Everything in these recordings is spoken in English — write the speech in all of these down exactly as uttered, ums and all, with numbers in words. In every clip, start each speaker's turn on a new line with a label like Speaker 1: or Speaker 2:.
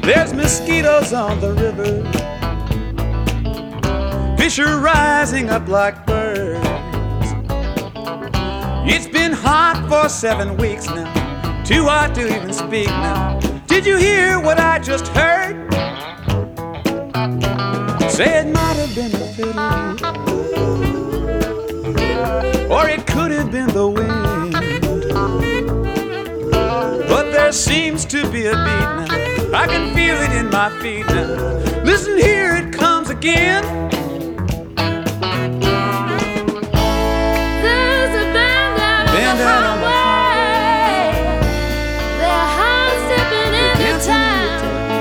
Speaker 1: There's mosquitoes on the river, fish are rising up like birds. It's been hot for seven weeks now, too hot to even speak now. Did you hear what I just heard? Say it might have been the fiddle, or it could have been the wind. But there seems to be a beat now, I can feel it in my feet now. Listen, here it comes again.
Speaker 2: There's a band out on
Speaker 1: Band
Speaker 2: the
Speaker 1: out on the
Speaker 2: highway. They're high stepping into town.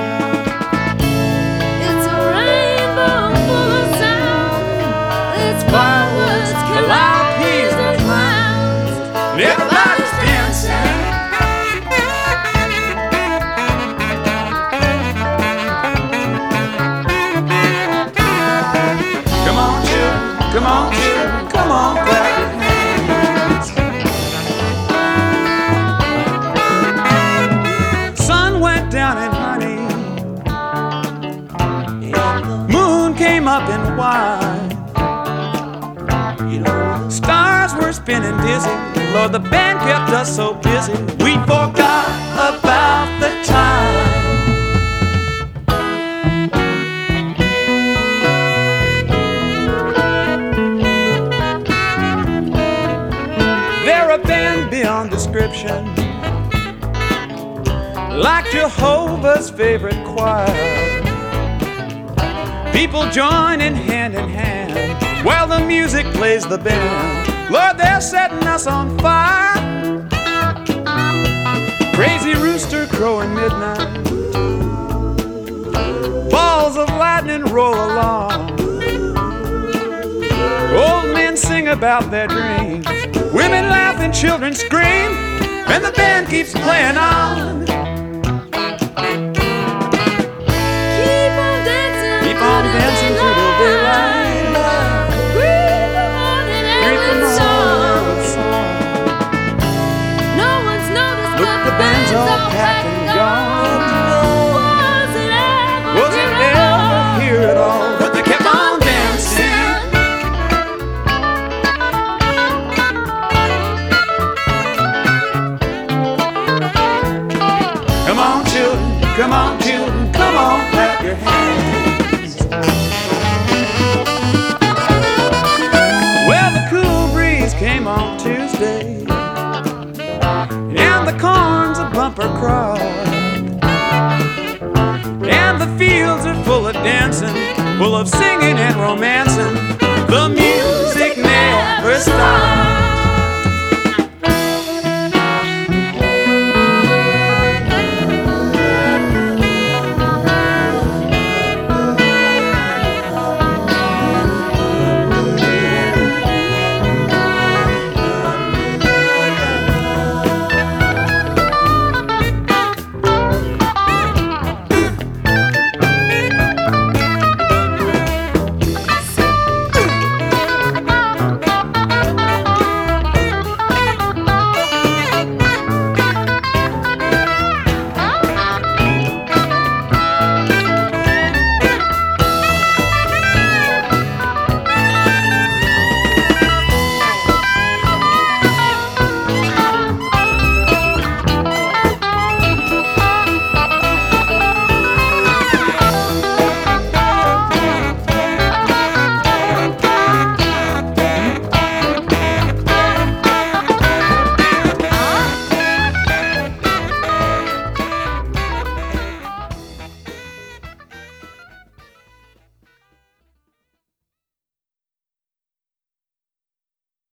Speaker 2: It's a rainbow full of sound. It's fireworks, calliopes, and clowns.
Speaker 1: Everybody's dancing. Come on, children, come on, children, come on, clap your hands. Sun went down in honey, moon came up in wine. Stars were spinning dizzy, Lord, the band kept us so busy, we forgot about the time. They're a band beyond description, like Jehovah's favorite choir. People joining hand in hand while the music plays the band. Lord, they're setting us on fire. Crazy rooster crowing midnight, balls of lightning roll along. Old men sing about their dreams, women laugh and children scream, and the band keeps playing on.
Speaker 2: Keep on dancing,
Speaker 1: Keep on dancing through the daylight.
Speaker 2: Breathe the morning air
Speaker 1: Breathe the
Speaker 2: with
Speaker 1: morning
Speaker 2: song.
Speaker 1: air with song.
Speaker 2: No one's noticed,
Speaker 1: Look,
Speaker 2: but
Speaker 1: the band's all packed and gone.
Speaker 2: Was it ever
Speaker 1: Was it
Speaker 2: here at
Speaker 1: ever
Speaker 2: all?
Speaker 1: here at all? But they kept on dancing. Come on, children, come on, children, come on, clap your hands. Well, the cool breeze came on Tuesday, and the corn's a bumper crop, and the fields are full of dancing, full of singing and romancing.